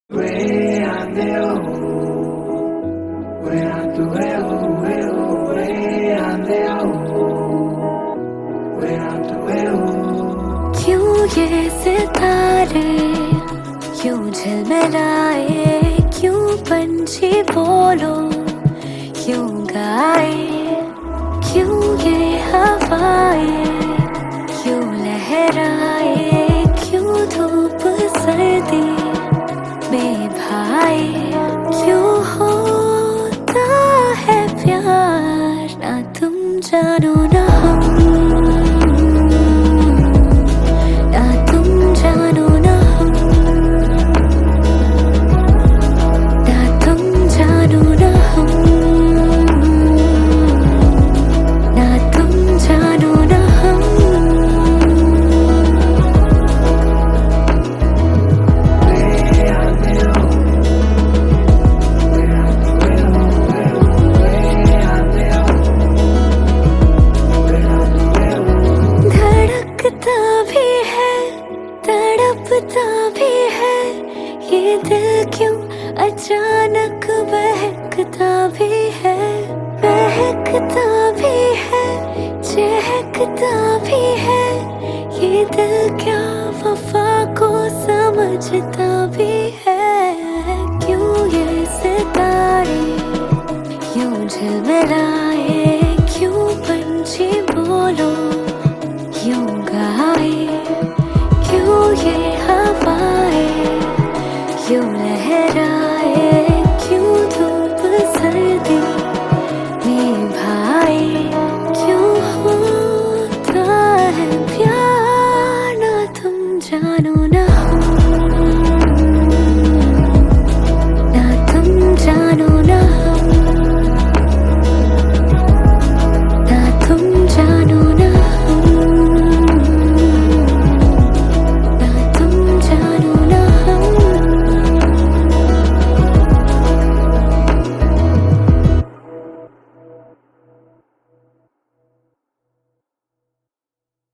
Way andeo, way andeo, way andeo, way andeo. क्यों ये सितारे क्यों झिलमिलाए, क्यों पंछी बोलो क्यों गाए, क्यों ये हवाएं क्यों लहराए, क्यों धूप सर्दी में भाई, क्यों होता है प्यार ना तुम जानो ना हम, ना तुम जानो ना हम, ना तुम जानो ना हम, ना तुम जानो ना हम। धड़कता भी है तड़पता भी है ये दिल, क्यों अचानक बहकता भी है, बहकता भी है चहकता भी है ये दिल, क्या वफा को समझता भी है। क्यों ये सितारे यूं झिलमिलाए, क्यों पंछी बोलो क्यों गाए, क्यों ये हवाएं क्यों लहरा